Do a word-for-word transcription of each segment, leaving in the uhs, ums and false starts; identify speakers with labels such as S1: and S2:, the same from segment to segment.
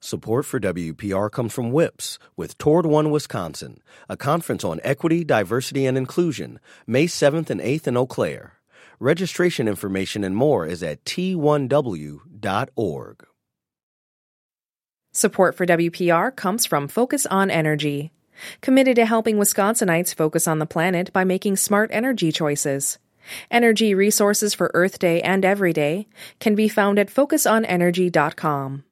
S1: Support for W P R comes from WHIPS with Toward One Wisconsin, a conference on equity, diversity, and inclusion, May seventh and eighth in Eau Claire. Registration information and more is at T one W dot org.
S2: Support for W P R comes from Focus on Energy, committed to helping Wisconsinites focus on the planet by making smart energy choices. Energy resources for Earth Day and Every Day can be found at focus on energy dot com.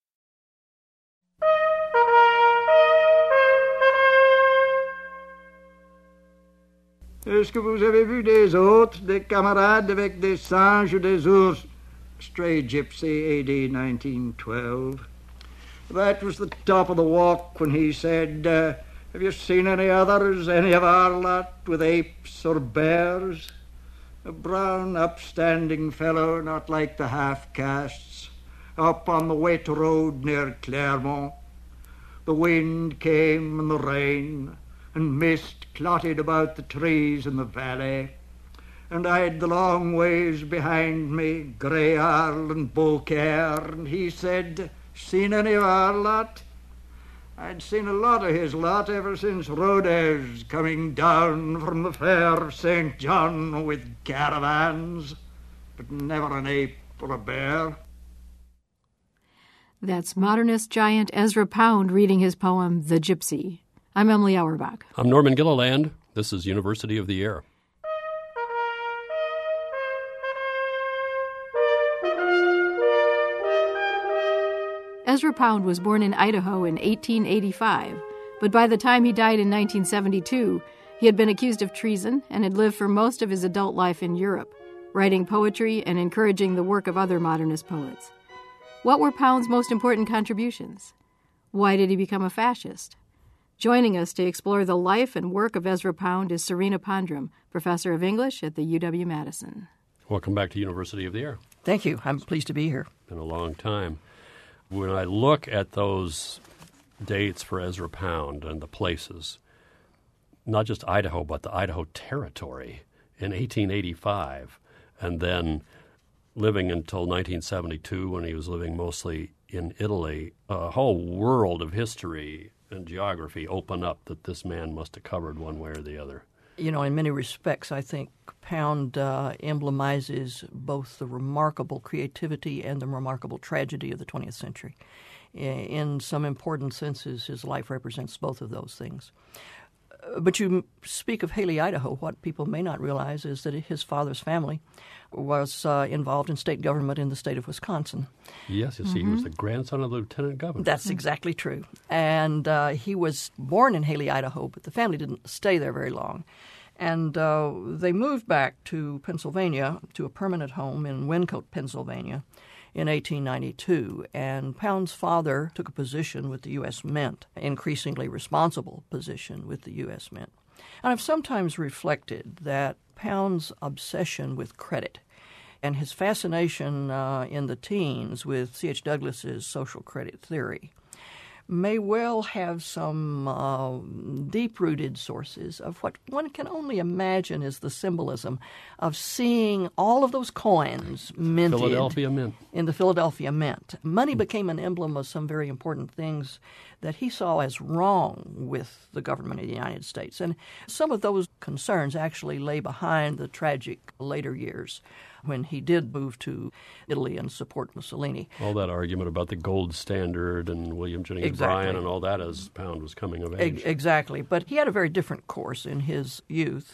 S3: Est-ce que vous avez vu des hôtes, des camarades avec des singes ou des ours? Stray Gypsy, A D nineteen twelve. That was the top of the walk when he said, uh, have you seen any others, any of our lot, with apes or bears? A brown, upstanding fellow, not like the half-castes, up on the wet road near Claremont. The wind came and the rain, and mist clotted about the trees in the valley, and I'd the long ways behind me, Grey Isle and Beaucaire, and he said, seen any of our lot? I'd seen a lot of his lot ever since Rodez coming down from the fair Saint John with caravans, but never an ape or a bear.
S4: That's modernist giant Ezra Pound reading his poem, The Gypsy. I'm Emily Auerbach.
S5: I'm Norman Gilliland. This is University of the Air.
S4: Ezra Pound was born in Idaho in eighteen eighty-five, but by the time he died in nineteen seventy-two, he had been accused of treason and had lived for most of his adult life in Europe, writing poetry and encouraging the work of other modernist poets. What were Pound's most important contributions? Why did he become a fascist? Joining us to explore the life and work of Ezra Pound is Serena Pondrum, professor of English at the U W-Madison.
S5: Welcome back to University of the Air.
S6: Thank you. I'm pleased to be here.
S5: Been a long time. When I look at those dates for Ezra Pound and the places, not just Idaho, but the Idaho Territory in eighteen eighty-five, and then living until nineteen seventy-two when he was living mostly in Italy, a whole world of history and geography open up that this man must have covered one way or the other.
S6: You know, in many respects, I think Pound uh, emblemizes both the remarkable creativity and the remarkable tragedy of the twentieth century. In some important senses, his life represents both of those things. But you speak of Haley, Idaho. What people may not realize is that his father's family was uh, involved in state government in the state of Wisconsin.
S5: Yes, you see, mm-hmm. He was the grandson of the lieutenant governor.
S6: That's exactly true. And uh, he was born in Haley, Idaho, but the family didn't stay there very long. And uh, they moved back to Pennsylvania, to a permanent home in Wyncote, Pennsylvania, in eighteen ninety-two. And Pound's father took a position with the U S Mint, increasingly responsible position with the U S Mint. And I've sometimes reflected that Pound's obsession with credit and his fascination uh, in the teens with C H Douglas's social credit theory may well have some uh, deep-rooted sources of what one can only imagine is the symbolism of seeing all of those coins minted
S5: Philadelphia Mint.
S6: in the Philadelphia Mint. Money became an emblem of some very important things that he saw as wrong with the government of the United States. And some of those concerns actually lay behind the tragic later years when he did move to Italy and support Mussolini.
S5: All that argument about the gold standard and William Jennings
S6: Exactly.
S5: Bryan and all that as Pound was coming of age.
S6: E- exactly. But he had a very different course in his youth.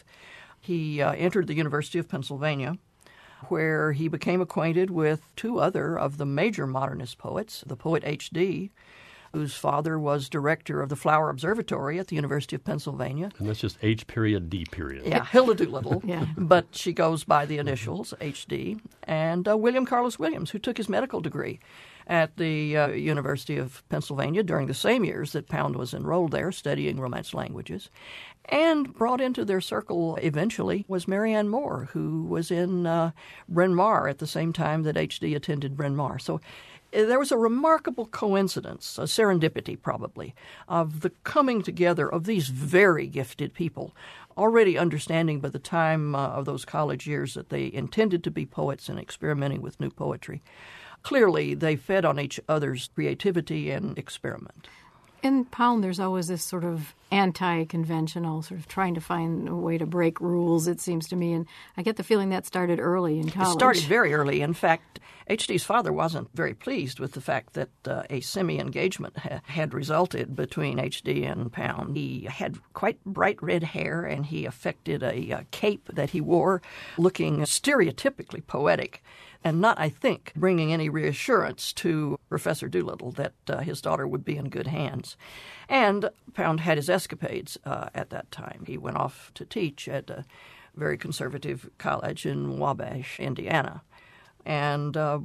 S6: He uh, entered the University of Pennsylvania, where he became acquainted with two other of the major modernist poets, the poet H D, whose father was director of the Flower Observatory at the University of Pennsylvania.
S5: And that's just H period D period.
S6: Yeah, Hilda Doolittle,
S4: yeah.
S6: But she goes by the initials, H D. And uh, William Carlos Williams, who took his medical degree at the uh, University of Pennsylvania during the same years that Pound was enrolled there, studying Romance languages. And brought into their circle eventually was Marianne Moore, who was in uh, Bryn Mawr at the same time that H D attended Bryn Mawr. So there was a remarkable coincidence, a serendipity probably, of the coming together of these very gifted people, already understanding by the time uh, of those college years that they intended to be poets and experimenting with new poetry, clearly they fed on each other's creativity and experiment.
S4: In Pound, there's always this sort of anti-conventional, sort of trying to find a way to break rules, it seems to me. And I get the feeling that started early in college.
S6: It started very early. In fact, H D's father wasn't very pleased with the fact that uh, a semi-engagement ha- had resulted between H D and Pound. He had quite bright red hair, and he affected a, a cape that he wore, looking stereotypically poetic, and not, I think, bringing any reassurance to Professor Doolittle that uh, his daughter would be in good hands. And Pound had his escapades uh, at that time. He went off to teach at a very conservative college in Wabash, Indiana. And uh,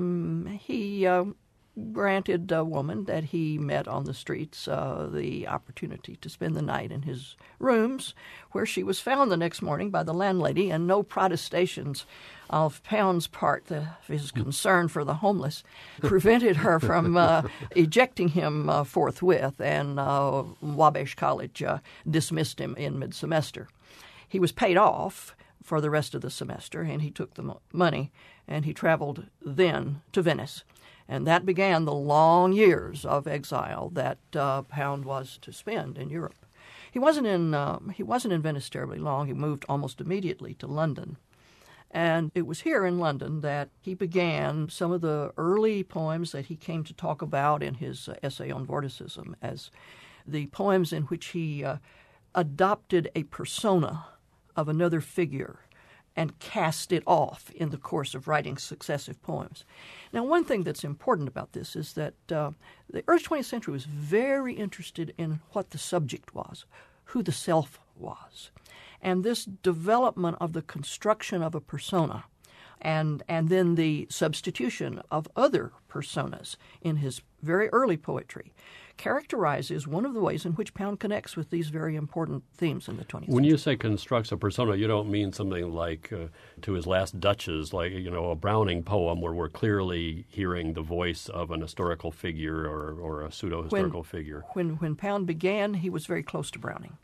S6: he uh, granted a woman that he met on the streets uh, the opportunity to spend the night in his rooms, where she was found the next morning by the landlady, and no protestations of Pound's part, the, his concern for the homeless, prevented her from uh, ejecting him uh, forthwith, and uh, Wabash College uh, dismissed him in mid-semester. He was paid off for the rest of the semester, and he took the mo- money, and he traveled then to Venice. And that began the long years of exile that uh, Pound was to spend in Europe. He wasn't in uh, he wasn't in Venice terribly long. He moved almost immediately to London. And it was here in London that he began some of the early poems that he came to talk about in his uh, essay on Vorticism as the poems in which he uh, adopted a persona of another figure and cast it off in the course of writing successive poems. Now, one thing that's important about this is that uh, the early twentieth century was very interested in what the subject was, who the self was. And this development of the construction of a persona and and then the substitution of other personas in his very early poetry characterizes one of the ways in which Pound connects with these very important themes in the twentieth
S5: When
S6: century.
S5: you say constructs a persona, you don't mean something like uh, To His Last Duchess, like, you know, a Browning poem where we're clearly hearing the voice of an historical figure or, or a pseudo-historical
S6: when,
S5: figure.
S6: When, when Pound began, he was very close to Browning.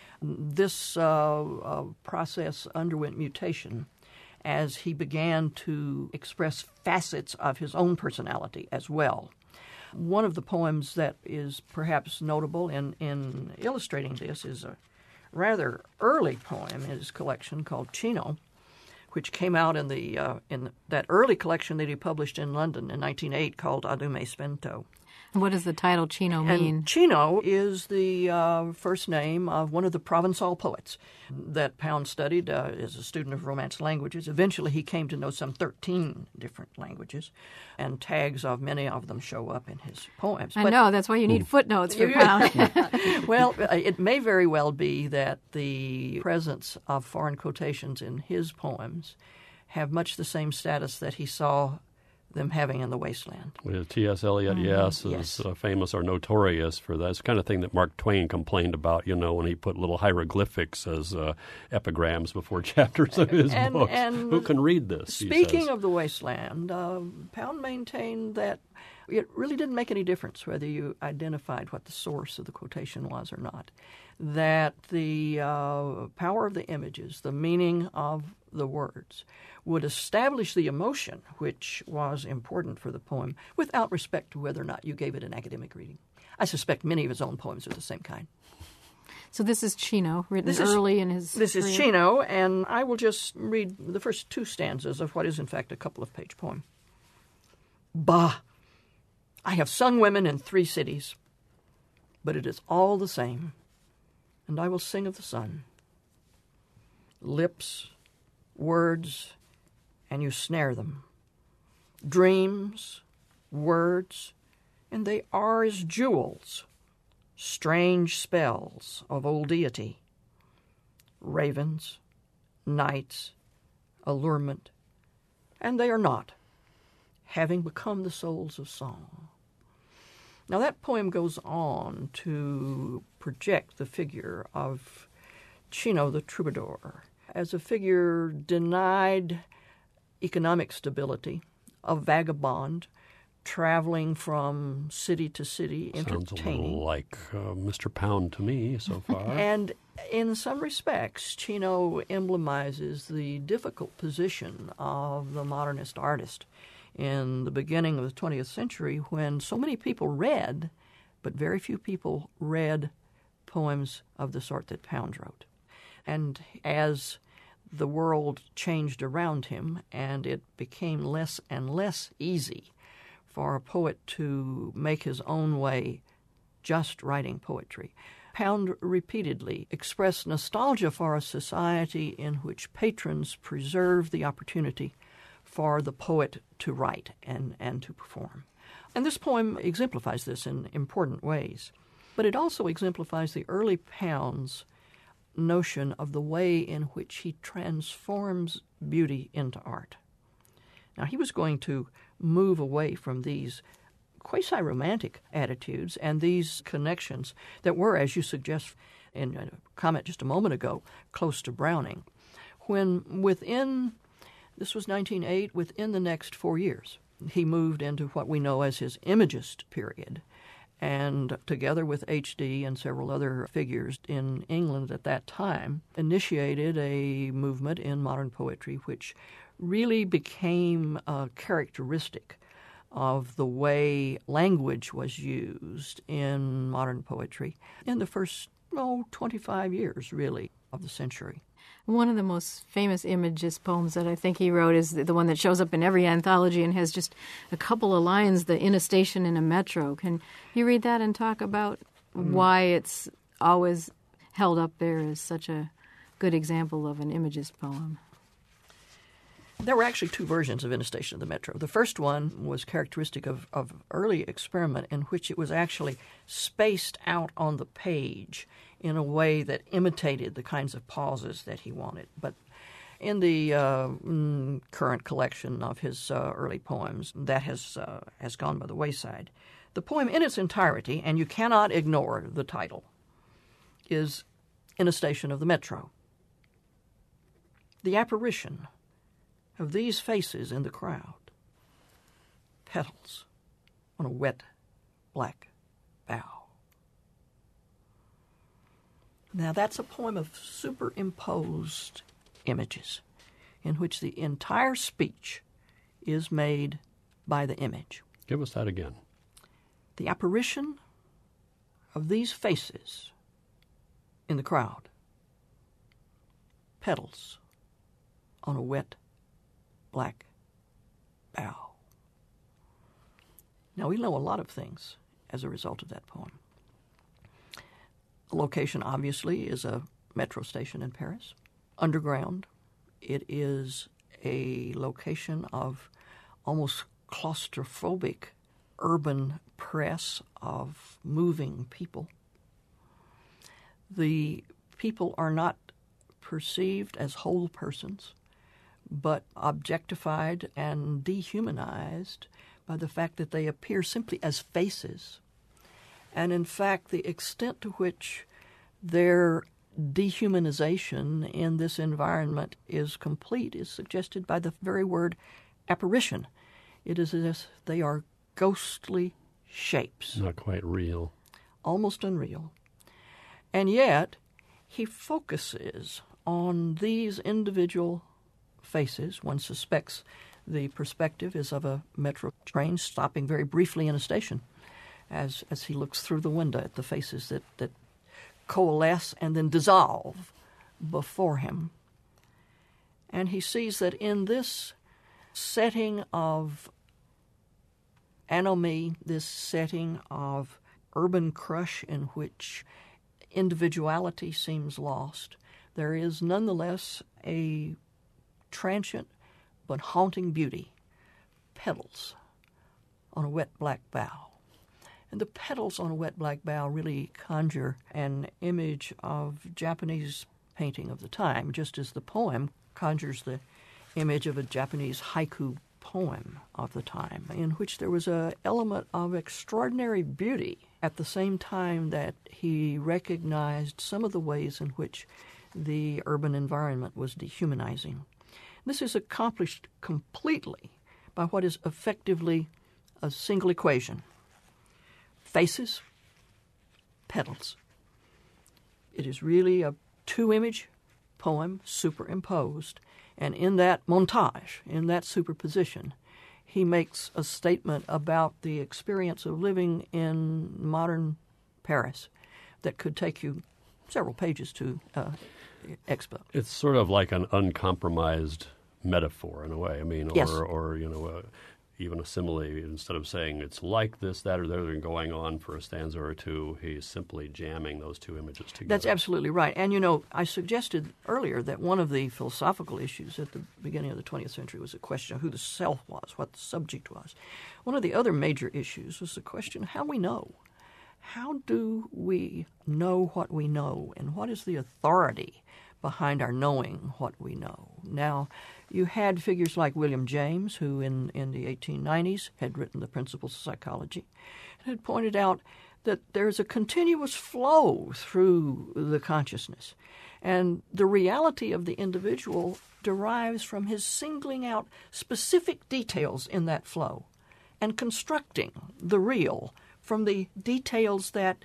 S6: This uh, uh, process underwent mutation as he began to express facets of his own personality as well. One of the poems that is perhaps notable in, in illustrating this is a rather early poem in his collection called Chino, which came out in the uh, in that early collection that he published in London in nineteen oh eight called Adu Me Spento.
S4: What does the title Chino mean?
S6: And Chino is the uh, first name of one of the Provençal poets that Pound studied uh, as a student of Romance languages. Eventually, he came to know some thirteen different languages, and tags of many of them show up in his poems.
S4: I
S6: But,
S4: know, that's why you need footnotes for Pound.
S6: well, it may very well be that the presence of foreign quotations in his poems have much the same status that he saw them having in The Wasteland.
S5: With T S. Eliot, mm-hmm. yes, is
S6: yes.
S5: Uh, famous or notorious for that. It's the kind of thing that Mark Twain complained about, you know, when he put little hieroglyphics as uh, epigrams before chapters of his
S6: and,
S5: books.
S6: and
S5: Who can read this?
S6: Speaking of The Wasteland, uh, Pound maintained that it really didn't make any difference whether you identified what the source of the quotation was or not, that the uh, power of the images, the meaning of the words, would establish the emotion which was important for the poem without respect to whether or not you gave it an academic reading. I suspect many of his own poems are the same kind.
S4: So this is Chino, written
S6: This is-
S4: early in his
S6: This is
S4: career.
S6: Chino, and I will just read the first two stanzas of what is, in fact, a couple-of-page poem. Bah! I have sung women in three cities, but it is all the same, and I will sing of the sun. Lips, words, and you snare them. Dreams, words, and they are as jewels, strange spells of old deity. Ravens, knights, allurement, and they are not, having become the souls of song. Now that poem goes on to project the figure of Chino the troubadour as a figure denied economic stability, a vagabond, traveling from city to city,
S5: Sounds a
S6: entertaining.
S5: little like uh, Mister Pound to me so far.
S6: And in some respects, Chino emblemizes the difficult position of the modernist artist in the beginning of the twentieth century when so many people read, but very few people read poems of the sort that Pound wrote. And as the world changed around him and it became less and less easy for a poet to make his own way just writing poetry, Pound repeatedly expressed nostalgia for a society in which patrons preserved the opportunity for the poet to write and, and to perform. And this poem exemplifies this in important ways. But it also exemplifies the early Pound's notion of the way in which he transforms beauty into art. Now, he was going to move away from these quasi-romantic attitudes and these connections that were, as you suggest in a comment just a moment ago, close to Browning, when within, this was nineteen oh eight, within the next four years, he moved into what we know as his Imagist period, and together with H D and several other figures in England at that time, initiated a movement in modern poetry which really became a characteristic of the way language was used in modern poetry in the first, oh, twenty-five years, really, of the century.
S4: One of the most famous Imagist poems that I think he wrote is the one that shows up in every anthology and has just a couple of lines, the "in a station in a metro." Can you read that and talk about mm. why it's always held up there as such a good example of an Imagist poem?
S6: There were actually two versions of In a Station in the Metro. The first one was characteristic of, of early experiment in which it was actually spaced out on the page in a way that imitated the kinds of pauses that he wanted. But in the uh, mm, current collection of his uh, early poems, that has uh, has gone by the wayside. The poem in its entirety, and you cannot ignore the title, is In a Station of the Metro. The apparition of these faces in the crowd, petals on a wet black bough. Now that's a poem of superimposed images in which the entire speech is made by the image.
S5: Give us that again.
S6: The apparition of these faces in the crowd, petals on a wet black bough. Now, we know a lot of things as a result of that poem. The location, obviously, is a metro station in Paris. Underground, it is a location of almost claustrophobic urban press of moving people. The people are not perceived as whole persons, but objectified and dehumanized by the fact that they appear simply as faces. And in fact, the extent to which their dehumanization in this environment is complete is suggested by the very word apparition. It is as if they are ghostly shapes.
S5: Not quite real.
S6: Almost unreal. And yet, he focuses on these individual faces. One suspects the perspective is of a metro train stopping very briefly in a station as as he looks through the window at the faces that, that coalesce and then dissolve before him. And he sees that in this setting of anomie, this setting of urban crush in which individuality seems lost, there is nonetheless a transient but haunting beauty, petals on a wet black bough. And the petals on a wet black bough really conjure an image of Japanese painting of the time, just as the poem conjures the image of a Japanese haiku poem of the time, in which there was an element of extraordinary beauty at the same time that he recognized some of the ways in which the urban environment was dehumanizing. This is accomplished completely by what is effectively a single equation. Faces, petals. It is really a two-image poem superimposed, and in that montage, in that superposition, he makes a statement about the experience of living in modern Paris that could take you several pages to uh, expose.
S5: It's sort of like an uncompromised metaphor in a way. I mean,
S6: yes.
S5: or, or you know, uh, even a simile. Instead of saying it's like this, that, or the other, and going on for a stanza or two, he's simply jamming those two images together.
S6: That's absolutely right. And, you know, I suggested earlier that one of the philosophical issues at the beginning of the twentieth century was the question of who the self was, what the subject was. One of the other major issues was the question of how we know. How do we know what we know, and what is the authority behind our knowing what we know? Now, you had figures like William James, who in, in the eighteen nineties had written The Principles of Psychology, and had pointed out that there's a continuous flow through the consciousness, and the reality of the individual derives from his singling out specific details in that flow and constructing the real from the details that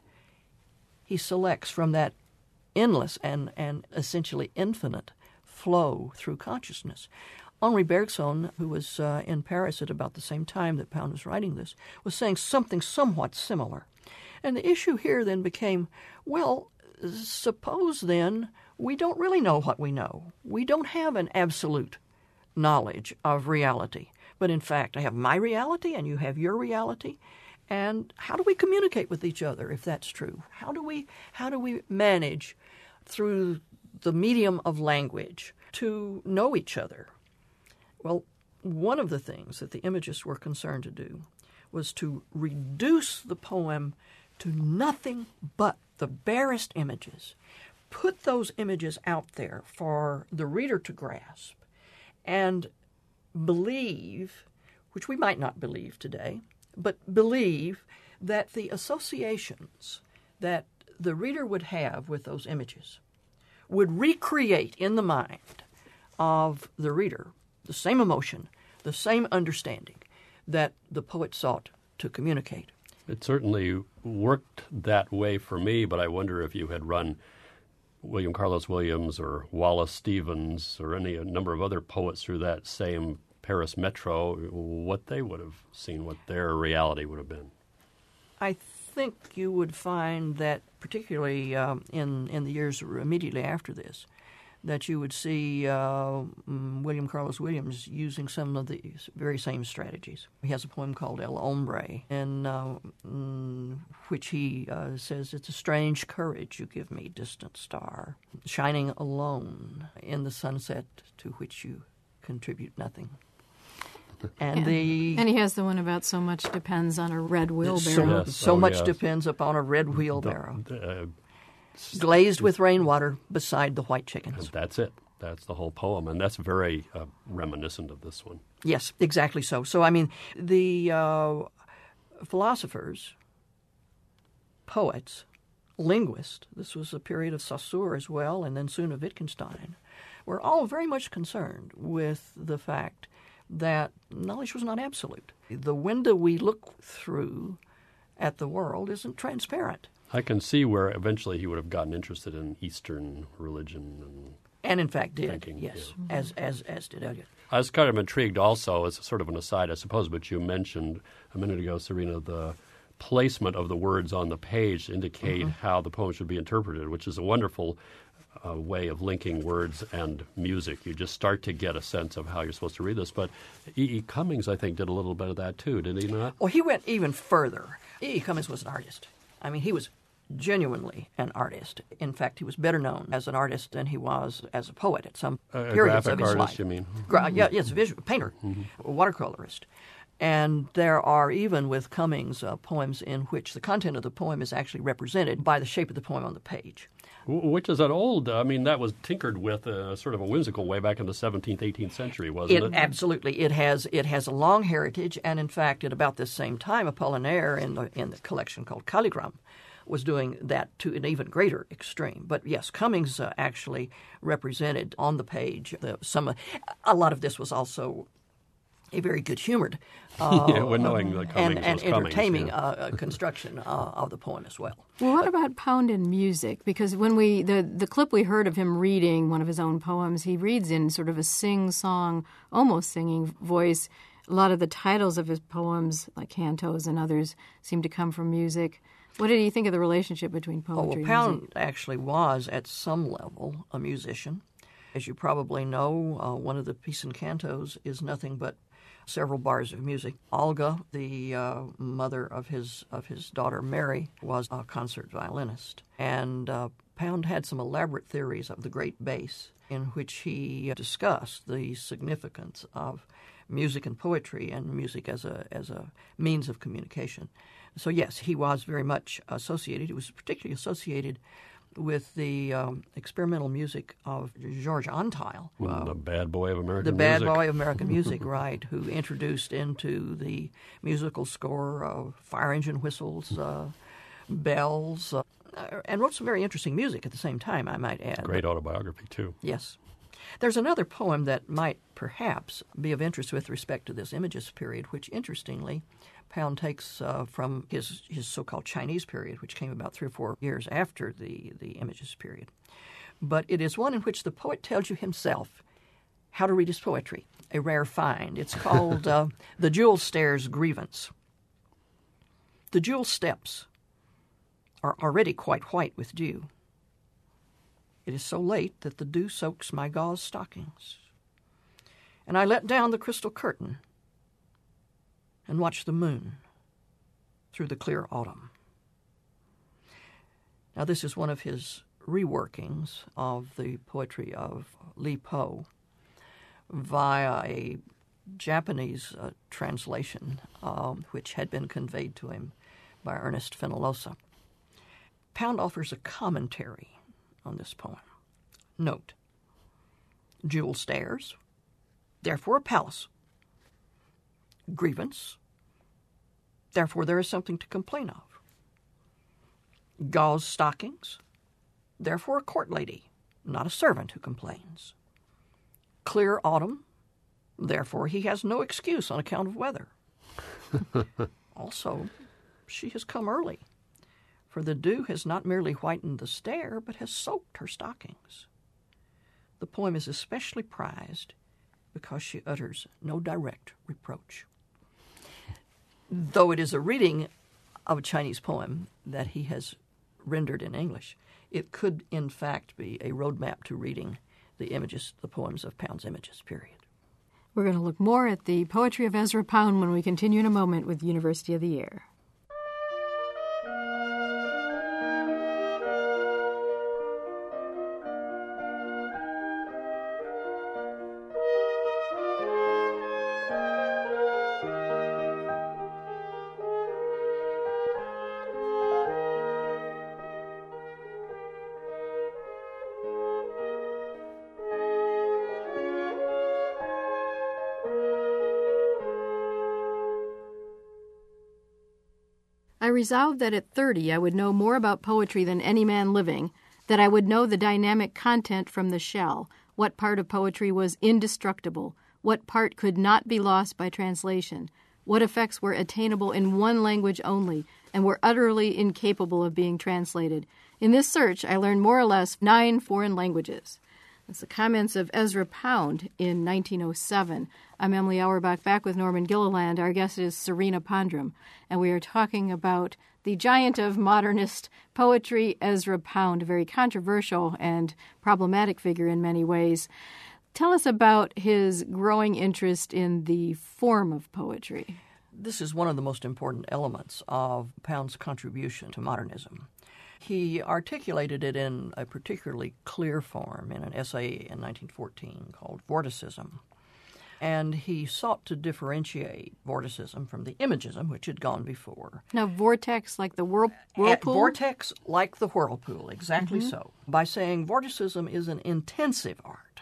S6: he selects from that endless and, and essentially infinite flow through consciousness. Henri Bergson, who was uh, in Paris at about the same time that Pound was writing this, was saying something somewhat similar. And the issue here then became, well, suppose then we don't really know what we know. We don't have an absolute knowledge of reality. But in fact, I have my reality and you have your reality. And how do we communicate with each other if that's true? How do we how do we manage through the medium of language to know each other? Well, one of the things that the imagists were concerned to do was to reduce the poem to nothing but the barest images, put those images out there for the reader to grasp and believe, which we might not believe today, but believe that the associations that the reader would have with those images would recreate in the mind of the reader the same emotion, the same understanding that the poet sought to communicate.
S5: It certainly worked that way for me, but I wonder if you had run William Carlos Williams or Wallace Stevens or any a number of other poets through that same Paris metro, what they would have seen, what their reality would have been.
S6: I think you would find that, particularly um, in, in the years immediately after this, that you would see uh, William Carlos Williams using some of the very same strategies. He has a poem called El Hombre, in uh, mm, which he uh, says, "It's a strange courage you give me, distant star, shining alone in the sunset to which you contribute nothing." And,
S4: and,
S6: the
S4: and he has the one about so much depends on a red wheelbarrow.
S6: So,
S5: Yes.
S6: so
S5: Oh,
S6: much
S5: yes.
S6: depends upon a red wheelbarrow,
S5: Uh,
S6: glazed with rainwater beside the white chickens.
S5: that's it. That's the whole poem, and that's very uh, reminiscent of this one.
S6: Yes, exactly so. So, I mean, the uh, philosophers, poets, linguists, this was a period of Saussure as well, and then soon of Wittgenstein, were all very much concerned with the fact that knowledge was not absolute. The window we look through at the world isn't transparent.
S5: I can see where eventually he would have gotten interested in Eastern religion. And
S6: And in fact did,
S5: Thinking,
S6: yes,
S5: yeah.
S6: as, as, as did Eliot.
S5: I was kind of intrigued also, as sort of an aside, I suppose, but you mentioned a minute ago, Serena, the placement of the words on the page to indicate
S6: Mm-hmm.
S5: how the poem should be interpreted, which is a wonderful uh, way of linking words and music. You just start to get a sense of how you're supposed to read this. But E. E. Cummings, I think, did a little bit of that too, did he not?
S6: Well, he went even further. E. E. Cummings was an artist. I mean, he was genuinely an artist. In fact, he was better known as an artist than he was as a poet at some
S5: A- a
S6: periods
S5: graphic
S6: of his
S5: artist,
S6: life.
S5: you mean?
S6: Gra- yeah, yes, a visual painter, a watercolorist. And there are, even with Cummings, uh, poems in which the content of the poem is actually represented by the shape of the poem on the page.
S5: W- Which is an old, I mean, that was tinkered with uh, sort of a whimsical way back in the seventeenth, eighteenth century, wasn't it?
S6: It absolutely. It has it has a long heritage, and in fact, at about this same time, Apollinaire in the in the collection called Calligram was doing that to an even greater extreme. But yes, Cummings uh, actually represented on the page the, some. A lot of this was also a very good-humored uh,
S5: Yeah, when knowing that Cummings
S6: and, and
S5: was Cummings,
S6: entertaining
S5: yeah.
S6: uh, construction uh, of the poem as well.
S4: Well, what about Pound in music? Because when we the the clip we heard of him reading one of his own poems, he reads in sort of a sing-song, almost singing voice. A lot of the titles of his poems, like cantos and others, seem to come from music. What did you think of the relationship between poetry
S6: oh, well,
S4: and
S6: Pound
S4: music?
S6: actually was, at some level, a musician. As you probably know, uh, one of the Peace and Cantos is nothing but several bars of music. Olga, the uh, mother of his of his daughter Mary, was a concert violinist. And uh, Pound had some elaborate theories of the great bass in which he discussed the significance of music and poetry and music as a as a means of communication. So yes, he was very much associated. He was particularly associated with the um, experimental music of George Antheil.
S5: Uh, the bad boy of American
S6: the
S5: music.
S6: The bad boy of American music, right, who introduced into the musical score uh, fire engine whistles, uh, bells, uh, and wrote some very interesting music at the same time, I might add.
S5: Great autobiography, too.
S6: Yes. There's another poem that might perhaps be of interest with respect to this Imagist period, which, interestingly, Pound takes uh, from his, his so-called Chinese period, which came about three or four years after the, the Imagist period. But it is one in which the poet tells you himself how to read his poetry, a rare find. It's called uh, The Jewel Stairs Grievance. The jewel steps are already quite white with dew. It is so late that the dew soaks my gauze stockings. And I let down the crystal curtain and watch the moon through the clear autumn. Now, this is one of his reworkings of the poetry of Li Po via a Japanese uh, translation um, which had been conveyed to him by Ernest Fenollosa. Pound offers a commentary on this poem. Note, jewel stairs, therefore a palace. Grievance, therefore there is something to complain of. Gauze stockings, therefore a court lady, not a servant who complains. Clear autumn, therefore he has no excuse on account of weather. Also, she has come early, for the dew has not merely whitened the stair, but has soaked her stockings. The poem is especially prized because she utters no direct reproach. Though it is a reading of a Chinese poem that he has rendered in English, it could in fact be a roadmap to reading the images, the poems of Pound's Imagist period.
S4: We're going to look more at the poetry of Ezra Pound when we continue in a moment with University of the Year. I resolved that at thirty I would know more about poetry than any man living, that I would know the dynamic content from the shell, what part of poetry was indestructible, what part could not be lost by translation, what effects were attainable in one language only and were utterly incapable of being translated. In this search, I learned more or less nine foreign languages. That's the comments of Ezra Pound in nineteen oh seven. I'm Emily Auerbach, back with Norman Gilliland. Our guest is Serena Pondrum, and we are talking about the giant of modernist poetry, Ezra Pound, a very controversial and problematic figure in many ways. Tell us about his growing interest in the form of poetry.
S6: This is one of the most important elements of Pound's contribution to modernism. He articulated it in a particularly clear form in an essay in nineteen fourteen called Vorticism. And he sought to differentiate Vorticism from the Imagism, which had gone before.
S4: Now, vortex like the whirl- whirlpool?
S6: Vortex like the whirlpool, exactly
S4: Mm-hmm.
S6: so. By saying Vorticism is an intensive art.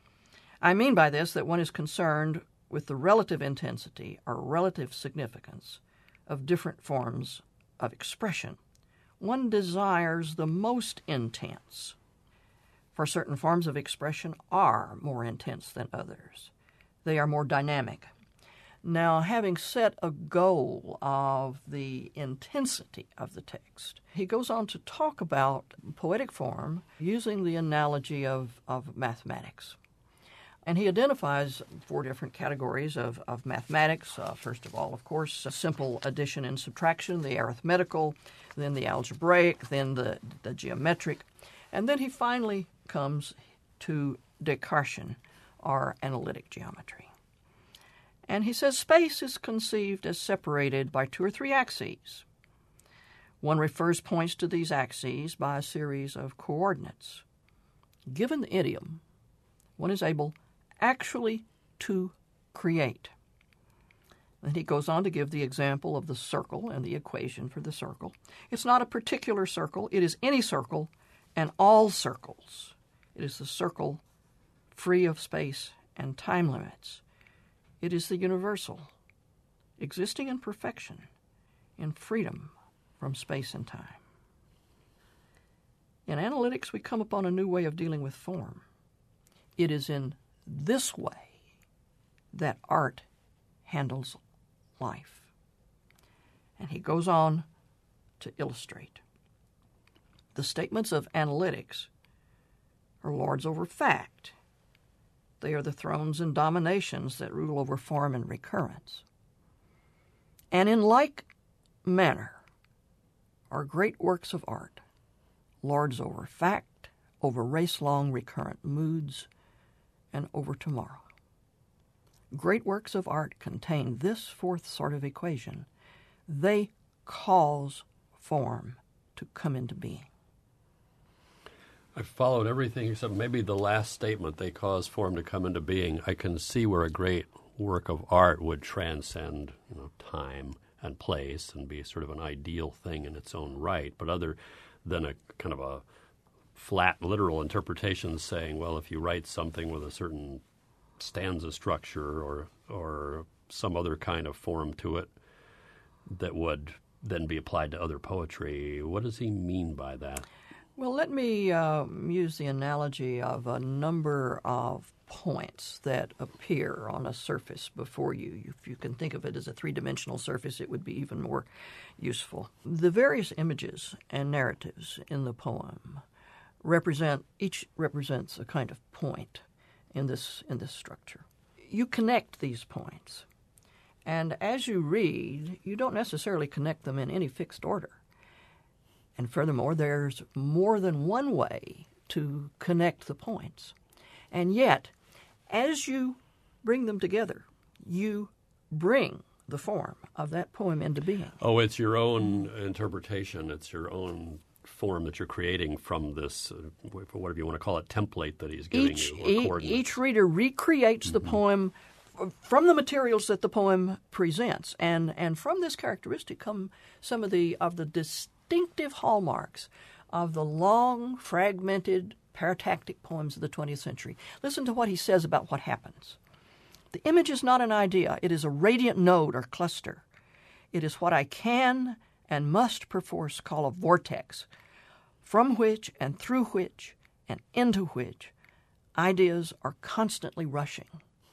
S6: I mean by this that one is concerned with the relative intensity or relative significance of different forms of expression. One desires the most intense, for certain forms of expression are more intense than others. They are more dynamic. Now, having set a goal of the intensity of the text, he goes on to talk about poetic form using the analogy of, of mathematics. And he identifies four different categories of, of mathematics. Uh, first of all, of course, a simple addition and subtraction, the arithmetical, then the algebraic, then the, the geometric. And then he finally comes to Descartesian, or analytic geometry. And he says space is conceived as separated by two or three axes. One refers points to these axes by a series of coordinates. Given the idiom, one is able actually to create. And he goes on to give the example of the circle and the equation for the circle. It's not a particular circle. It is any circle and all circles. It is the circle free of space and time limits. It is the universal, existing in perfection, in freedom from space and time. In analytics, we come upon a new way of dealing with form. It is in this way that art handles life. And he goes on to illustrate. The statements of analytics are lords over fact. They are the thrones and dominations that rule over form and recurrence. And in like manner are great works of art, lords over fact, over race-long recurrent moods, and over tomorrow. Great works of art contain this fourth sort of equation. They cause form to come into being.
S5: I followed everything except maybe the last statement, they cause form to come into being. I can see where a great work of art would transcend, you know, time and place and be sort of an ideal thing in its own right, but other than a kind of a flat literal interpretation saying, well, if you write something with a certain stanza structure or or some other kind of form to it that would then be applied to other poetry, what does he mean by that?
S6: Well, let me uh, use the analogy of a number of points that appear on a surface before you. If you can think of it as a three-dimensional surface, it would be even more useful. The various images and narratives in the poem represent, each represents a kind of point in this in this structure. You connect these points, and as you read, you don't necessarily connect them in any fixed order. And furthermore, there's more than one way to connect the points. And yet, as you bring them together, you bring the form of that poem into being.
S5: Oh, it's your own interpretation. It's your own form that you're creating from this, uh, whatever you want to call it, template that he's giving
S6: each,
S5: you, or
S6: e-
S5: coordinates.
S6: Each reader recreates mm-hmm. the poem from the materials that the poem presents. And, and from this characteristic come some of the of the distinctive hallmarks of the long, fragmented, paratactic poems of the twentieth century. Listen to what he says about what happens. The image is not an idea. It is a radiant node or cluster. It is what I can and must perforce call a vortex, from which and through which and into which ideas are constantly rushing.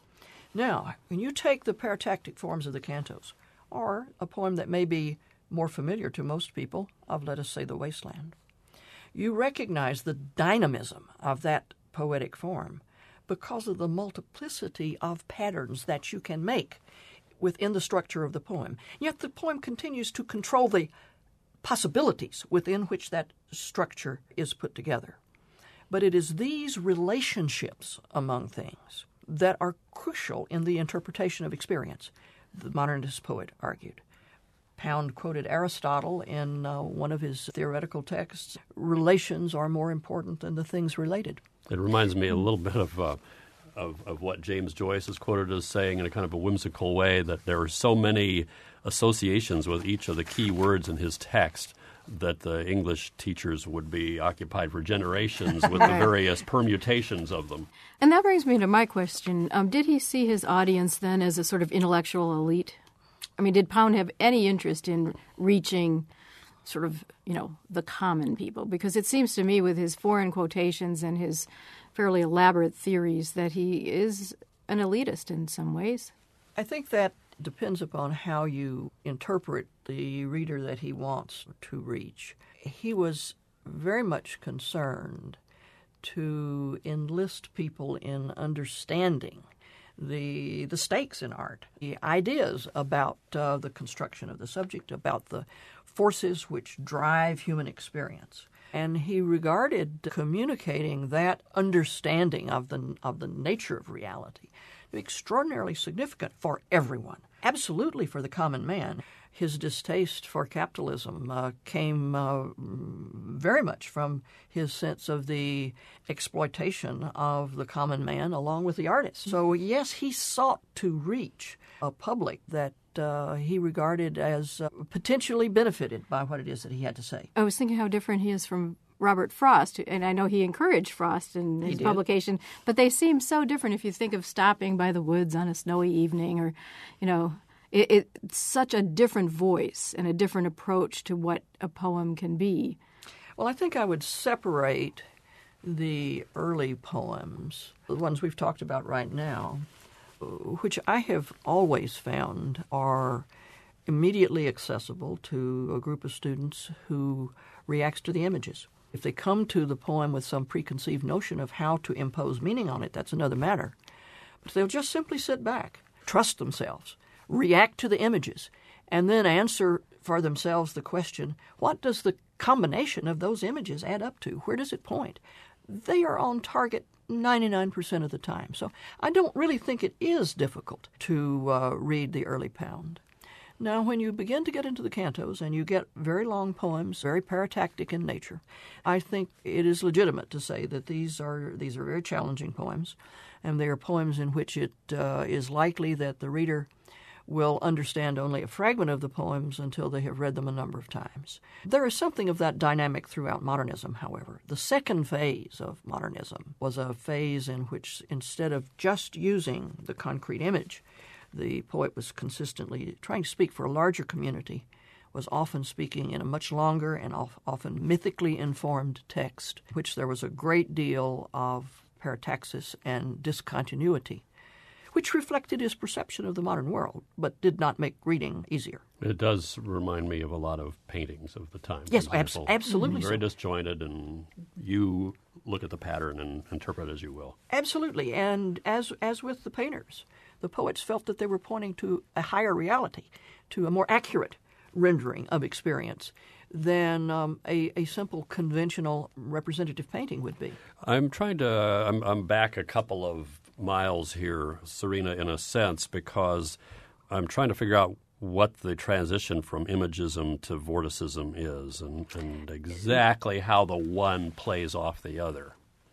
S6: Now, when you take the paratactic forms of the cantos, or a poem that may be more familiar to most people of, let us say, The Wasteland, you recognize the dynamism of that poetic form because of the multiplicity of patterns that you can make within the structure of the poem. Yet the poem continues to control the possibilities within which that structure is put together. But it is these relationships among things that are crucial in the interpretation of experience, the modernist poet argued. Pound quoted Aristotle in uh, one of his theoretical texts, relations are more important than the things related.
S5: It reminds me a little bit of, uh, of of what James Joyce is quoted as saying in a kind of a whimsical way, that there are so many associations with each of the key words in his text that the English teachers would be occupied for generations with the various permutations of them.
S4: And that brings me to my question. Um, did he see his audience then as a sort of intellectual elite? I mean, did Pound have any interest in reaching sort of, you know, the common people? Because it seems to me with his foreign quotations and his fairly elaborate theories that he is an elitist in some ways.
S6: I think that depends upon how you interpret the reader that he wants to reach. He was very much concerned to enlist people in understanding the the stakes in art, the ideas about uh, the construction of the subject, about the forces which drive human experience. And he regarded communicating that understanding of the of the nature of reality to be extraordinarily significant for everyone, absolutely for the common man. His distaste for capitalism uh, came uh, very much from his sense of the exploitation of the common man along with the artist. So, yes, he sought to reach a public that uh, he regarded as uh, potentially benefited by what it is that he had to say.
S4: I was thinking how different he is from Robert Frost, and I know he encouraged Frost in his publication, but they seem so different if you think of stopping by the woods on a snowy evening or, you know, it, it's such a different voice and a different approach to what a poem can be.
S6: Well, I think I would separate the early poems, the ones we've talked about right now, which I have always found are immediately accessible to a group of students who reacts to the images. If they come to the poem with some preconceived notion of how to impose meaning on it, that's another matter. But they'll just simply sit back, trust themselves, react to the images, and then answer for themselves the question, what does the combination of those images add up to? Where does it point? They are on target ninety-nine percent of the time. So I don't really think it is difficult to uh, read the early Pound. Now, when you begin to get into the cantos and you get very long poems, very paratactic in nature, I think it is legitimate to say that these are these are very challenging poems, and they are poems in which it uh, is likely that the reader will understand only a fragment of the poems until they have read them a number of times. There is something of that dynamic throughout modernism, however. The second phase of modernism was a phase in which, instead of just using the concrete image, the poet was consistently trying to speak for a larger community, was often speaking in a much longer and often mythically informed text, in which there was a great deal of parataxis and discontinuity, which reflected his perception of the modern world, but did not make reading easier.
S5: It does remind me of a lot of paintings of the time.
S6: Yes, abs- absolutely.
S5: Very
S6: so.
S5: disjointed, and you look at the pattern and interpret as you will.
S6: Absolutely, and as as with the painters, the poets felt that they were pointing to a higher reality, to a more accurate rendering of experience than um, a, a simple conventional representative painting would be.
S5: I'm trying to, I'm, I'm back a couple of miles here, Serena, in a sense, because I'm trying to figure out what the transition from imagism to vorticism is and, and exactly how the one plays off the other.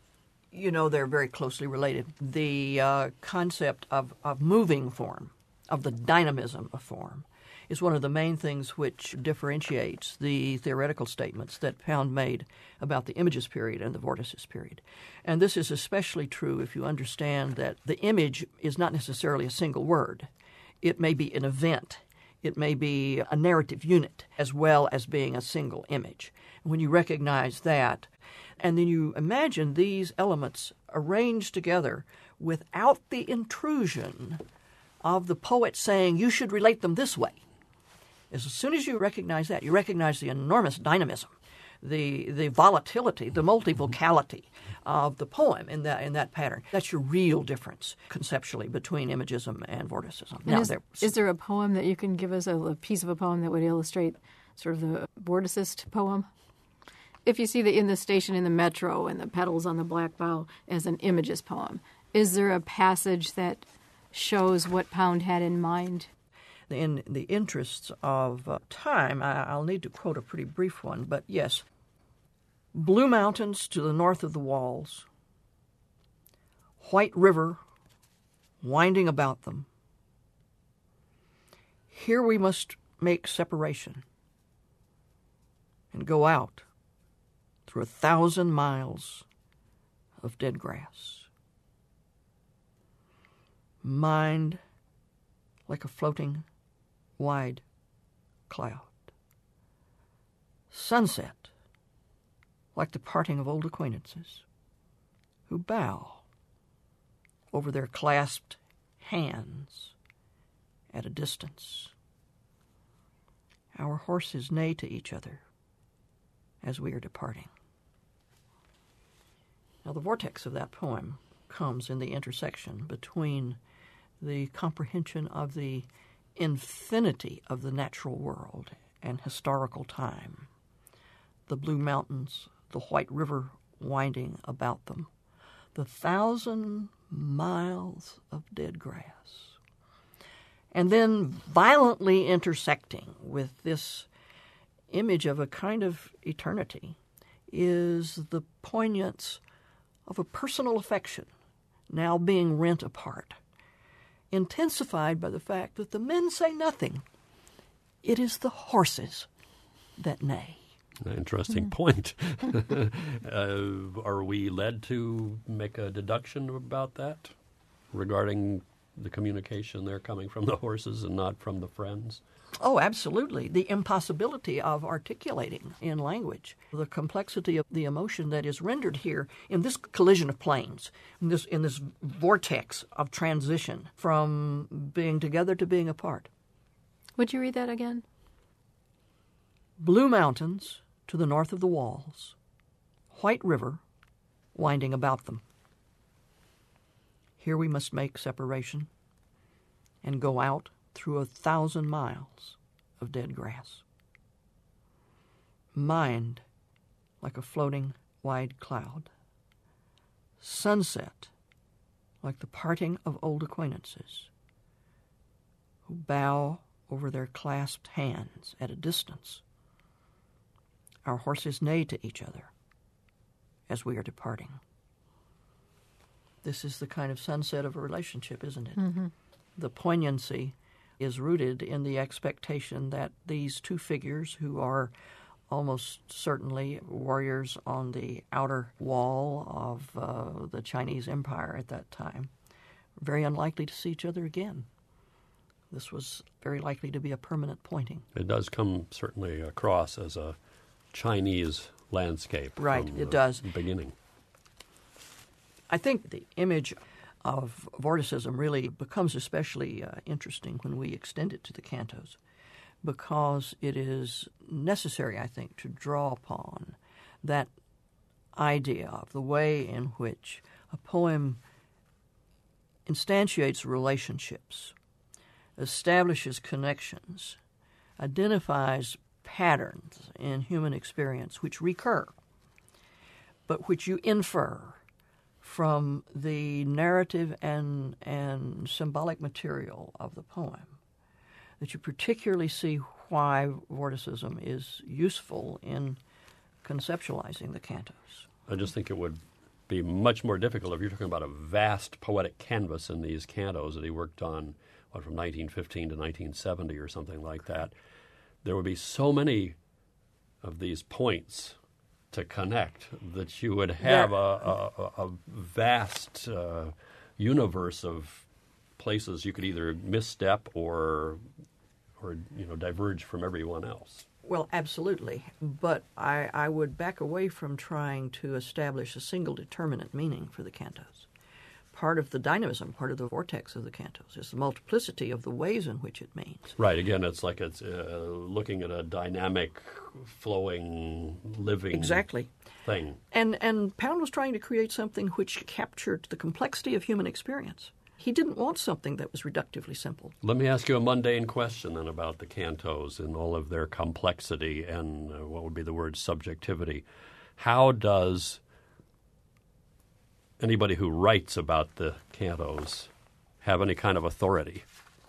S6: You know, they're very closely related. The uh, concept of, of moving form, of the dynamism of form, is one of the main things which differentiates the theoretical statements that Pound made about the Images period and the Vortices period. And this is especially true if you understand that the image is not necessarily a single word. It may be an event. It may be a narrative unit as well as being a single image. And when you recognize that, and then you imagine these elements arranged together without the intrusion of the poet saying, you should relate them this way. As soon as you recognize that, you recognize the enormous dynamism, the the volatility, the multivocality of the poem in that in that pattern. That's your real difference conceptually between imagism and vorticism.
S4: Now, is, there, is there a poem that you can give us, a, a piece of a poem that would illustrate sort of the vorticist poem? If you see the in the station in the metro and the petals on the black bough as an imagist poem, is there a passage that shows what Pound had in mind?
S6: In the interests of uh, time, I, I'll need to quote a pretty brief one, but yes. Blue mountains to the north of the walls, white river winding about them. Here we must make separation and go out through a thousand miles of dead grass. Mind like a floating wide cloud. Sunset, like the parting of old acquaintances who bow over their clasped hands at a distance. Our horses neigh to each other as we are departing. Now, the vortex of that poem comes in the intersection between the comprehension of the infinity of the natural world and historical time, the blue mountains, the white river winding about them, the thousand miles of dead grass, and then violently intersecting with this image of a kind of eternity is the poignance of a personal affection now being rent apart, intensified by the fact that the men say nothing. It is the horses that neigh.
S5: Interesting point. uh, are we led to make a deduction about that regarding the communication there coming from the horses and not from the friends?
S6: Oh, absolutely. The impossibility of articulating in language the complexity of the emotion that is rendered here in this collision of planes, in this, in this vortex of transition from being together to being apart.
S4: Would you read that again?
S6: Blue mountains to the north of the walls, white river winding about them. Here we must make separation and go out through a thousand miles of dead grass. Mind like a floating wide cloud. Sunset like the parting of old acquaintances who bow over their clasped hands at a distance. Our horses neigh to each other as we are departing. This is the kind of sunset of a relationship, isn't it?
S4: Mm-hmm.
S6: The poignancy is rooted in the expectation that these two figures, who are almost certainly warriors on the outer wall of uh, the Chinese Empire at that time, are very unlikely to see each other again. This was very likely to be a permanent pointing.
S5: It does come certainly across as a Chinese landscape.
S6: Right,
S5: from
S6: it
S5: the
S6: does.
S5: beginning.
S6: I think the image of vorticism really becomes especially uh, interesting when we extend it to the cantos, because it is necessary, I think, to draw upon that idea of the way in which a poem instantiates relationships, establishes connections, identifies patterns in human experience which recur, but which you infer from the narrative and and symbolic material of the poem, that you particularly see why vorticism is useful in conceptualizing the cantos.
S5: I just think it would be much more difficult if you're talking about a vast poetic canvas in these cantos that he worked on, what, from nineteen fifteen to nineteen seventy or something like that. There would be so many of these points to connect that you would have a, a, a vast uh, universe of places you could either misstep or, or you know, diverge from everyone else.
S6: Well, absolutely. But I, I would back away from trying to establish a single determinate meaning for the cantos. Part of the dynamism, part of the vortex of the cantos is the multiplicity of the ways in which it means.
S5: Right. Again, it's like it's uh, looking at a dynamic, flowing, living
S6: exactly.
S5: thing.
S6: And and Pound was trying to create something which captured the complexity of human experience. He didn't want something that was reductively simple.
S5: Let me ask you a mundane question then about the cantos and all of their complexity and uh, what would be the word subjectivity. How does anybody who writes about the cantos have any kind of authority?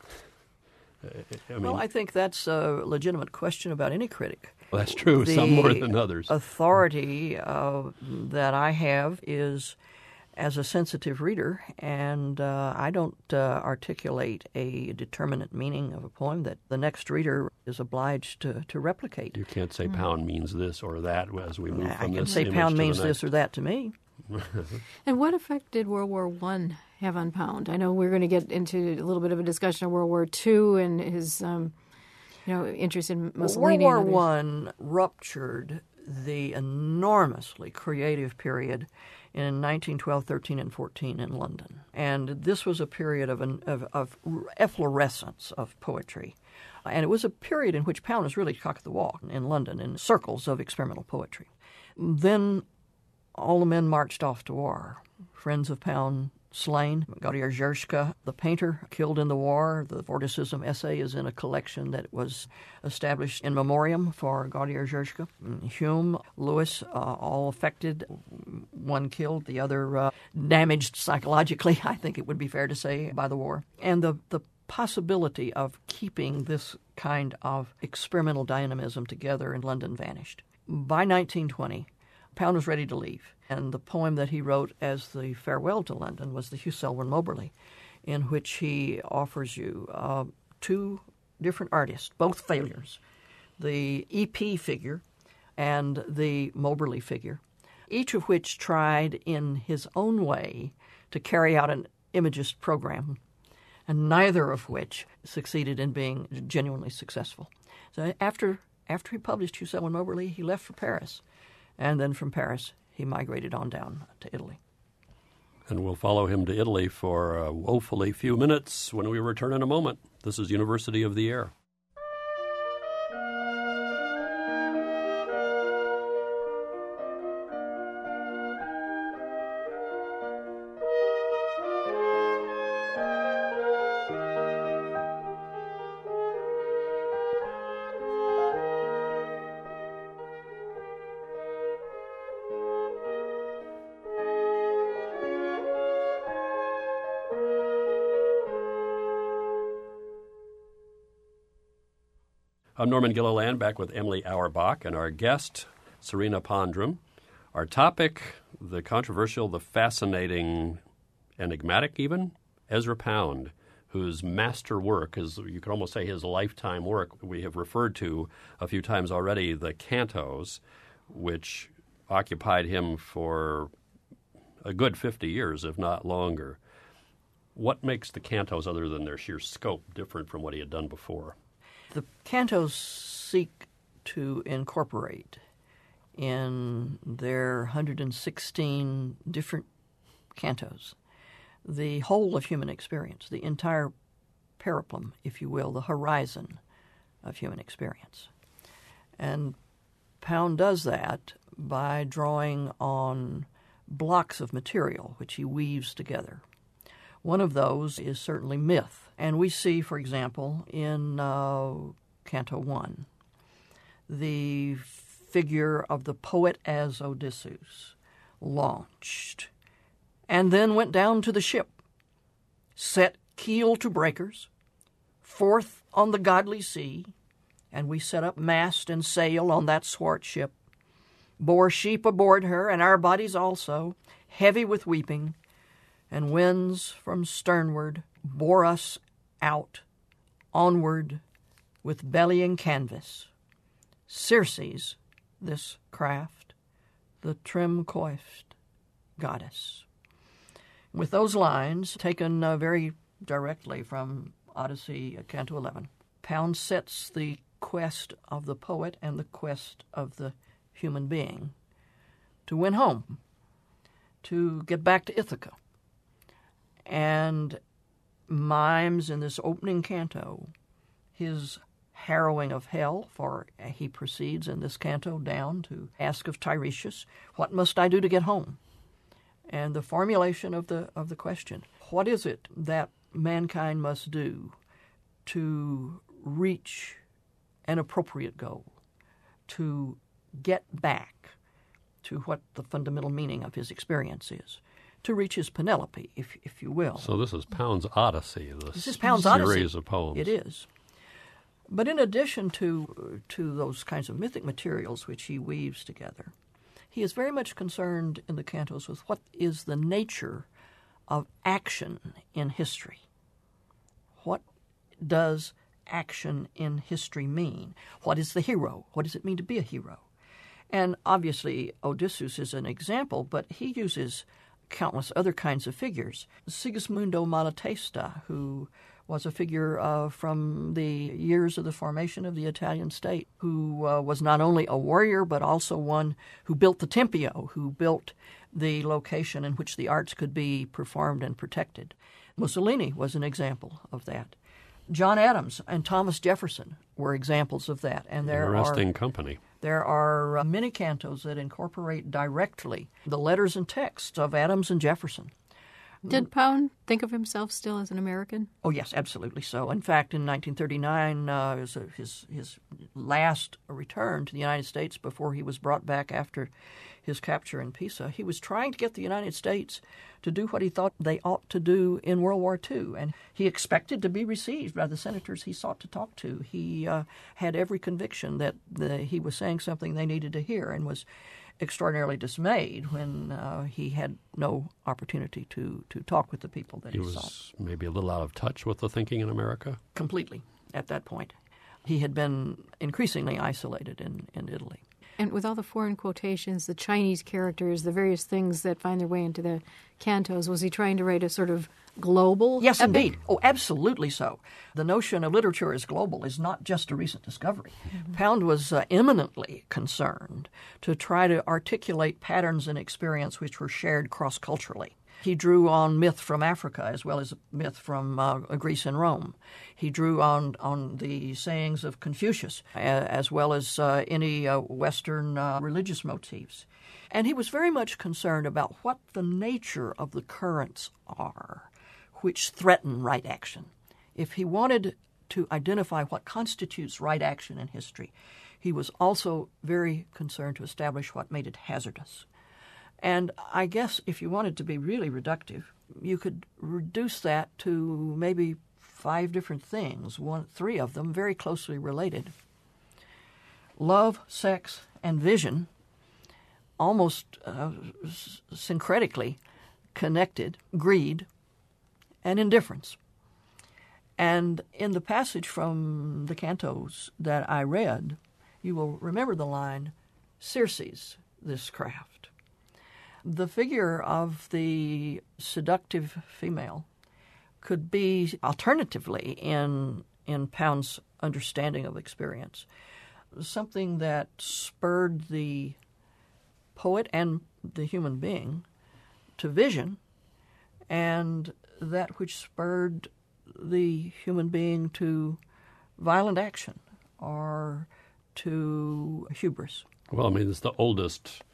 S5: I mean,
S6: well, I think that's a legitimate question about any critic.
S5: Well, that's true,
S6: the
S5: some more than others.
S6: Authority uh, that I have is as a sensitive reader, and uh, I don't uh, articulate a determinate meaning of a poem that the next reader is obliged to, to replicate.
S5: You can't say Pound means this or that as we move
S6: I
S5: from
S6: can
S5: this
S6: say
S5: image
S6: Pound
S5: to
S6: means
S5: the next.
S6: this or that to me.
S4: And what effect did World War One have on Pound? I know we're going to get into a little bit of a discussion of World War Two and his, um, you know, interest in Mussolini.
S6: World War
S4: and others.
S6: One ruptured the enormously creative period in nineteen twelve, thirteen, and fourteen in London, and this was a period of an, of, of efflorescence of poetry. And it was a period in which Pound was really cock of the walk in London in circles of experimental poetry. Then all the men marched off to war. Friends of Pound slain. Gaudier Zherska, the painter, killed in the war. The Vorticism essay is in a collection that was established in memoriam for Gaudier Zherska. Hume, Lewis, uh, all affected. One killed, the other uh, damaged psychologically, I think it would be fair to say, by the war. And the, the possibility of keeping this kind of experimental dynamism together in London vanished. By nineteen twenty, Pound was ready to leave, and the poem that he wrote as the farewell to London was the Hugh Selwyn Moberly, in which he offers you uh, two different artists, both failures, the E P figure and the Moberly figure, each of which tried in his own way to carry out an imagist program, and neither of which succeeded in being genuinely successful. So after after he published Hugh Selwyn Moberly, he left for Paris. And then from Paris, he migrated on down to Italy.
S5: And we'll follow him to Italy for a woefully few minutes when we return in a moment. This is University of the Air. I'm Norman Gilliland, back with Emily Auerbach and our guest, Serena Pondrum. Our topic, the controversial, the fascinating, enigmatic even, Ezra Pound, whose master work, is, you could almost say his lifetime work, we have referred to a few times already, the cantos, which occupied him for a good fifty years, if not longer. What makes the cantos, other than their sheer scope, different from what he had done before?
S6: The cantos seek to incorporate in their one hundred sixteen different cantos the whole of human experience, the entire periplum, if you will, the horizon of human experience. And Pound does that by drawing on blocks of material which he weaves together. One of those is certainly myth. And we see, for example, in uh, Canto one, the figure of the poet as Odysseus launched and then went down to the ship, set keel to breakers, forth on the godly sea, and we set up mast and sail on that swart ship, bore sheep aboard her, and our bodies also, heavy with weeping, and winds from sternward bore us out, onward, with bellying canvas. Circe's, this craft, the trim-coiffed goddess. With those lines, taken uh, very directly from Odyssey, uh, Canto eleven, Pound sets the quest of the poet and the quest of the human being to win home, to get back to Ithaca, and mimes in this opening canto his harrowing of hell, for he proceeds in this canto down to ask of Tiresias, what must I do to get home? And the formulation of the of the question, what is it that mankind must do to reach an appropriate goal, to get back to what the fundamental meaning of his experience is, to reach his Penelope, if if you will.
S5: So this is Pound's Odyssey, the
S6: this is Pound's
S5: series
S6: Odyssey.
S5: of poems.
S6: It is. But in addition to to those kinds of mythic materials which he weaves together, he is very much concerned in the cantos with what is the nature of action in history. What does action in history mean? What is the hero? What does it mean to be a hero? And obviously Odysseus is an example, but he uses countless other kinds of figures. Sigismundo Malatesta, who was a figure uh, from the years of the formation of the Italian state, who uh, was not only a warrior but also one who built the Tempio, who built the location in which the arts could be performed and protected. Mussolini was an example of that. John Adams and Thomas Jefferson were examples of that. And there
S5: Interesting
S6: are
S5: company.
S6: There are uh, many cantos that incorporate directly the letters and texts of Adams and Jefferson.
S4: Did Pound think of himself still as an American?
S6: Oh, yes, absolutely so. In fact, in nineteen thirty-nine, uh, was his, his last return to the United States before he was brought back after his capture in Pisa, he was trying to get the United States to do what he thought they ought to do in World War Two. And he expected to be received by the senators he sought to talk to. He uh, had every conviction that the, he was saying something they needed to hear, and was extraordinarily dismayed when uh, he had no opportunity to, to talk with the people that he,
S5: he was
S6: sought.
S5: Maybe a little out of touch with the thinking in America?
S6: Completely at that point. He had been increasingly isolated in, in Italy.
S4: And with all the foreign quotations, the Chinese characters, the various things that find their way into the cantos, was he trying to write a sort of global
S6: Yes,
S4: epic?
S6: indeed. Oh, absolutely so. The notion of literature as global is not just a recent discovery. Mm-hmm. Pound was uh, eminently concerned to try to articulate patterns in experience which were shared cross-culturally. He drew on myth from Africa as well as myth from uh, Greece and Rome. He drew on, on the sayings of Confucius uh, as well as uh, any uh, Western uh, religious motifs. And he was very much concerned about what the nature of the currents are which threaten right action. If he wanted to identify what constitutes right action in history, he was also very concerned to establish what made it hazardous. And I guess if you wanted to be really reductive, you could reduce that to maybe five different things, one, three of them very closely related. Love, sex, and vision, almost uh, syncretically connected, greed, and indifference. And in the passage from the cantos that I read, you will remember the line, Circe's this craft. The figure of the seductive female could be alternatively in in Pound's understanding of experience, something that spurred the poet and the human being to vision, and that which spurred the human being to violent action or to hubris.
S5: Well, I mean, it's the oldest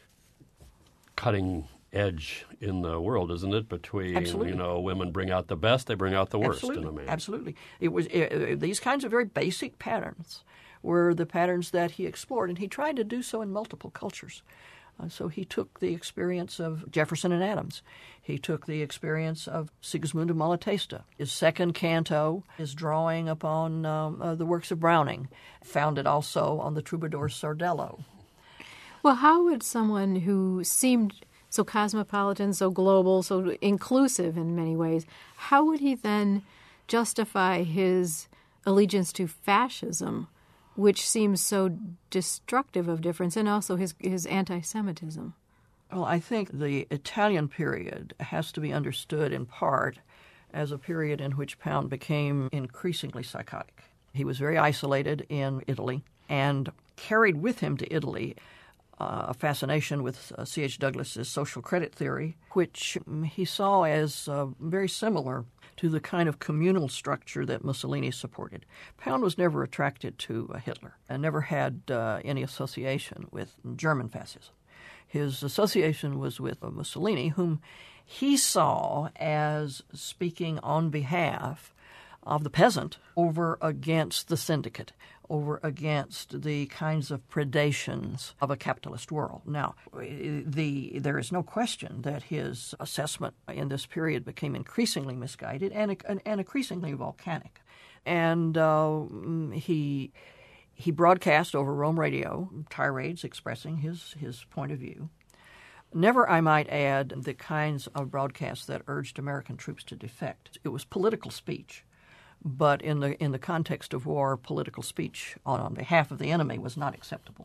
S5: cutting edge in the world, isn't it? Between,
S6: Absolutely.
S5: you know, women bring out the best, they bring out the worst
S6: Absolutely.
S5: in a man.
S6: Absolutely. It was it, these kinds of very basic patterns were the patterns that he explored, and he tried to do so in multiple cultures. Uh, so he took the experience of Jefferson and Adams. He took the experience of Sigismund of Malatesta. His second canto is drawing upon um, uh, the works of Browning, founded also on the troubadour Sordello.
S4: Well, how would someone who seemed so cosmopolitan, so global, so inclusive in many ways, how would he then justify his allegiance to fascism, which seems so destructive of difference, and also his, his anti-Semitism?
S6: Well, I think the Italian period has to be understood in part as a period in which Pound became increasingly psychotic. He was very isolated in Italy and carried with him to Italy uh, a fascination with uh, C H Douglas's social credit theory, which he saw as uh, very similar to the kind of communal structure that Mussolini supported. Pound was never attracted to uh, Hitler and never had uh, any association with German fascism. His association was with uh, Mussolini, whom he saw as speaking on behalf of the peasant over against the syndicate, over against the kinds of predations of a capitalist world. Now, the, there is no question that his assessment in this period became increasingly misguided and, and, and increasingly volcanic. And uh, he he broadcast over Rome Radio tirades expressing his, his point of view. Never, I might add, the kinds of broadcasts that urged American troops to defect. It was political speech. But in the in the context of war, political speech on, on behalf of the enemy was not acceptable.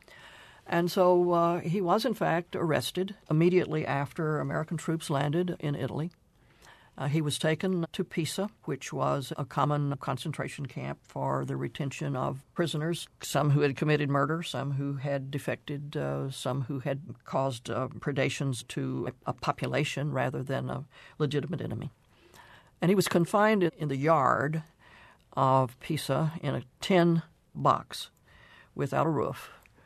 S6: And so uh, he was, in fact, arrested immediately after American troops landed in Italy. Uh, he was taken to Pisa, which was a common concentration camp for the retention of prisoners, some who had committed murder, some who had defected, uh, some who had caused uh, predations to a, a population rather than a legitimate enemy. And he was confined in the yard of Pisa in a tin box without a roof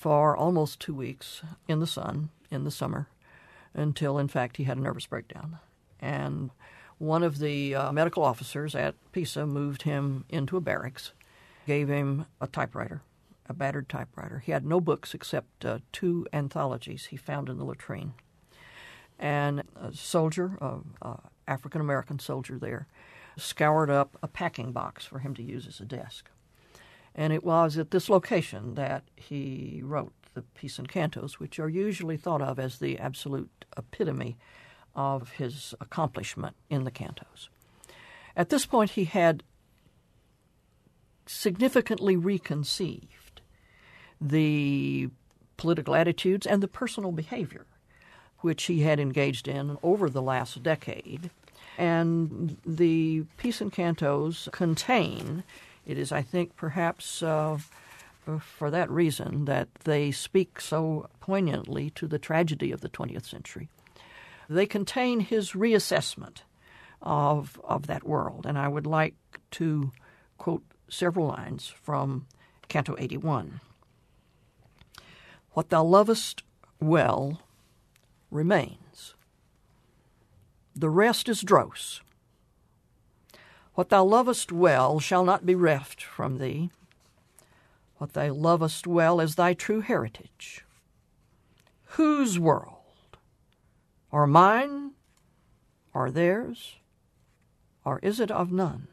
S6: for almost two weeks in the sun in the summer until, in fact, he had a nervous breakdown. And one of the uh, medical officers at Pisa moved him into a barracks, gave him a typewriter, a battered typewriter. He had no books except uh, two anthologies he found in the latrine. And a soldier, an African-American soldier there, scoured up a packing box for him to use as a desk. And it was at this location that he wrote the Peace and Cantos, which are usually thought of as the absolute epitome of his accomplishment in the cantos. At this point, he had significantly reconceived the political attitudes and the personal behavior which he had engaged in over the last decade. And the Peace and Cantos contain, it is, I think, perhaps uh, for that reason that they speak so poignantly to the tragedy of the twentieth century. They contain his reassessment of, of that world, and I would like to quote several lines from Canto eighty-one. What thou lovest well remains. The rest is dross. What thou lovest well shall not be reft from thee. What thou lovest well is thy true heritage. Whose world? Or mine? Or theirs? Or is it of none?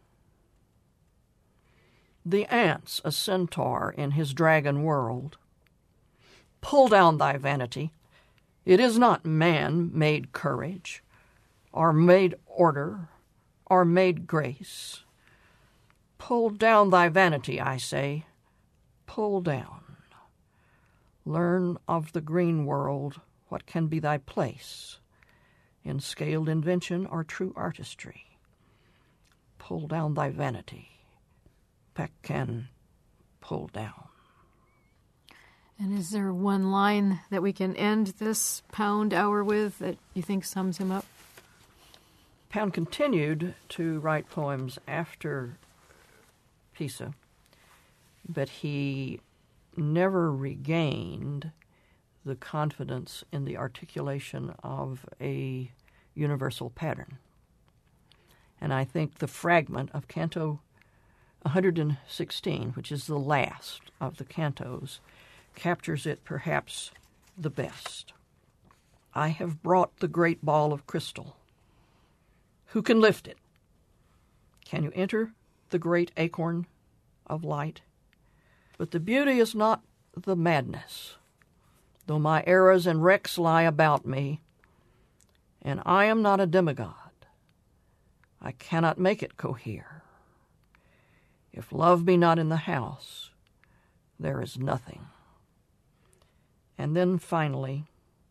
S6: The ant's a centaur in his dragon world. Pull down thy vanity. It is not man made courage, or made order, or made grace. Pull down thy vanity, I say. Pull down. Learn of the green world what can be thy place in scaled invention or true artistry. Pull down thy vanity. Peck can pull down.
S4: And is there one line that we can end this Pound hour with that you think sums him up?
S6: Pound continued to write poems after Pisa, but he never regained the confidence in the articulation of a universal pattern. And I think the fragment of Canto one hundred sixteen, which is the last of the cantos, captures it perhaps the best. I have brought the great ball of crystal. Who can lift it? Can you enter the great acorn of light? But the beauty is not the madness, though my errors and wrecks lie about me, and I am not a demigod. I cannot make it cohere. If love be not in the house, there is nothing. And then finally,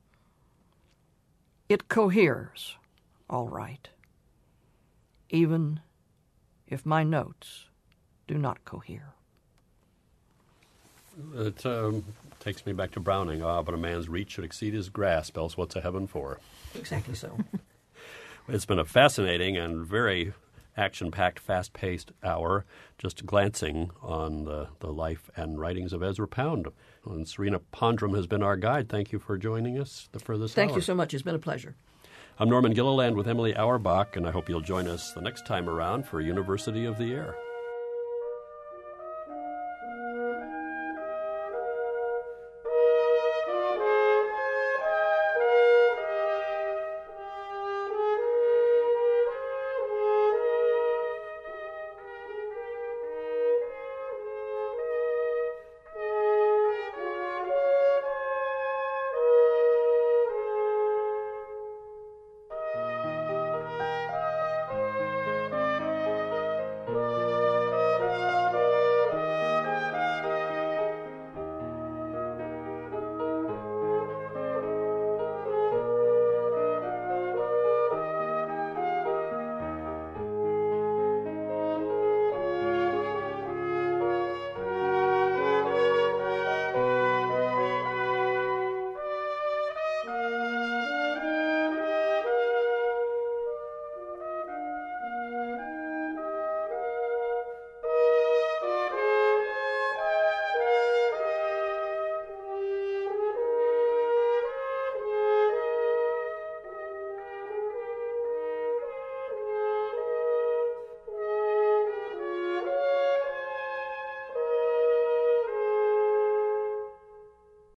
S6: it coheres, all right, even if my notes do not cohere.
S5: It um, takes me back to Browning. Ah, but a man's reach should exceed his grasp, else what's a heaven for?
S6: Exactly so.
S5: It's been a fascinating and very action-packed, fast-paced hour, just glancing on the, the life and writings of Ezra Pound. And Serena Pondrum has been our guide. Thank you for joining us for this
S6: Thank
S5: hour.
S6: you so much. It's been a pleasure.
S5: I'm Norman Gilliland with Emily Auerbach, and I hope you'll join us the next time around for University of the Air.